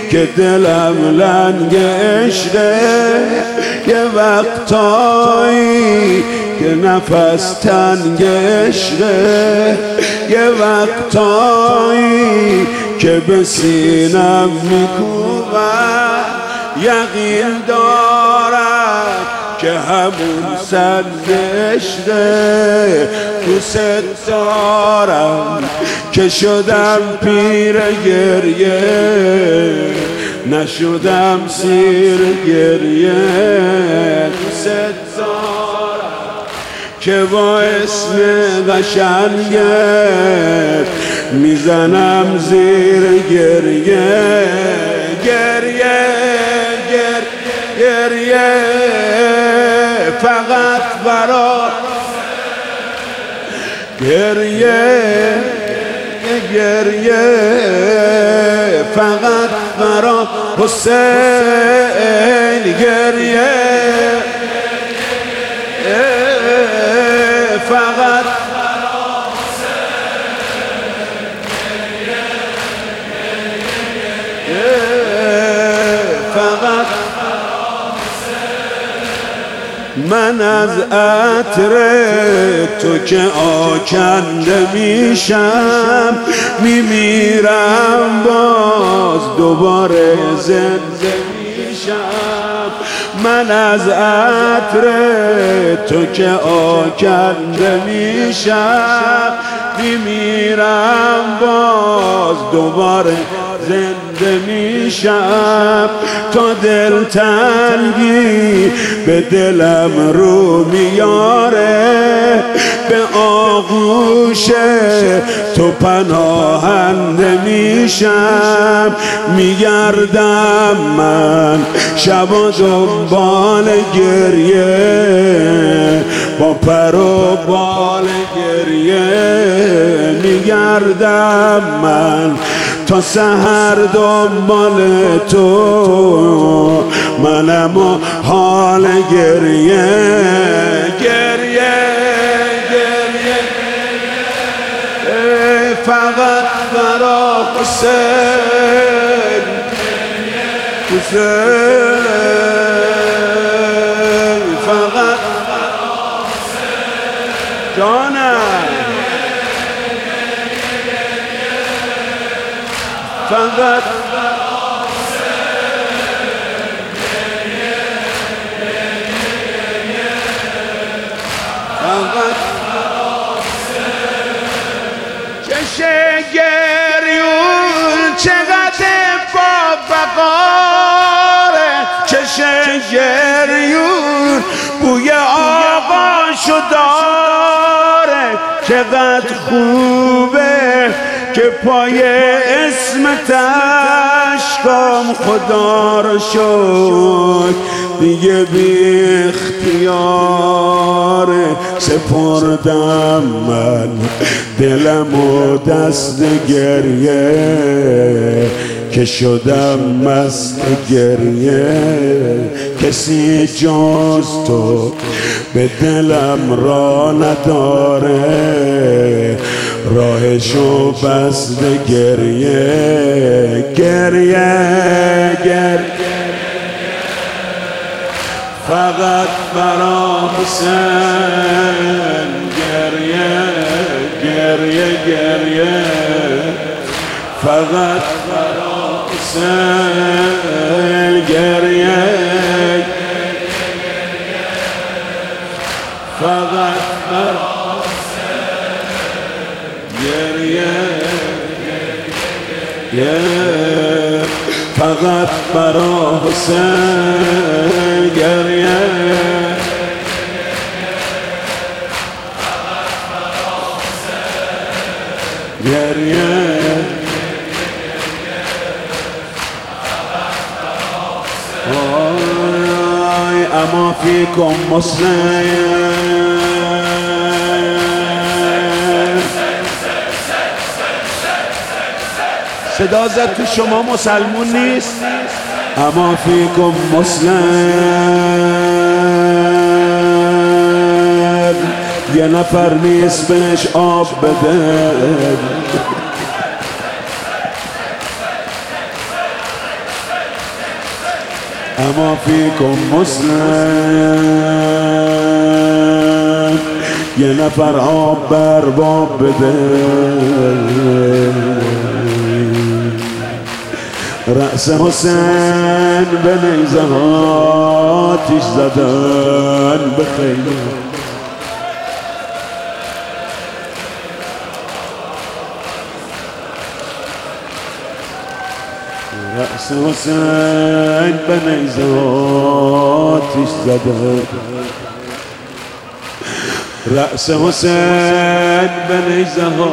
که دلم لنگ عشقه، یه وقتایی که نفس تنگ عشقه، یه وقتایی که به سینم میکوبم، یقین دارم که همون سنگ عشقه. دوست دارم که شدم پیر گریه، نشدم سیر گریه. دوست دارم که با اسم قشنگت میزنم زیر گریه. گریه گریه فقط برا گریه گریه فقط برا حسین. گریه فقط فقط من از عطر تو که آکنده میشم، میمیرم باز دوباره زنده میشم. من از عطر تو که آکنده میشم، میمیرم باز دوباره زنده میشم. تا دلتنگی به دلم رو میاره، به آغوش تو پناهنده میشم. میگردم من شب و دنبال گریه، با پر و بال گریه. میگردم من تا سحر دنبال تو، منم و حال گریه. گریه گریه فقط برا حسین. حسین فقط جانم، فقط چشم گریون چقدر با بقاره، چشم گریون بوی آغاشو داره. چقدر خوبه که پای اسمت عشقم خدا رو شکر دیگه بی اختیار سپردم من دلم و دست گریه، که شدم مست گریه. کسی جز تو به دلم را نداره، راهشو بست گریه. گریه گریه فقط برا حسین. گریه گریه گریه فقط برا حسین. گریه فقط برا گریه فقط برا حسین. گریه گریه اما فیکم مسلم. صدا زد تو شما مسلمون نیست؟ اما فیکم مسلم، یه نفر نیست بهش آب بده. اما فیکم مسلم یه نفر آب بر باب بده رأس حسین به نیزه ها آتش زدن به خیمه رأس حسین به نیزه ها آتش زدن رأس حسین به نیزه ها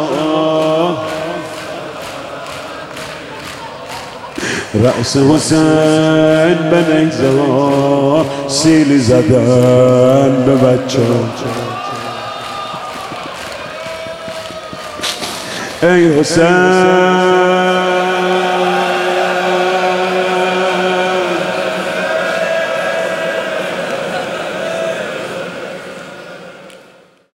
رأس حسین به نیزه ها سیلی زدن به بچه ای حسین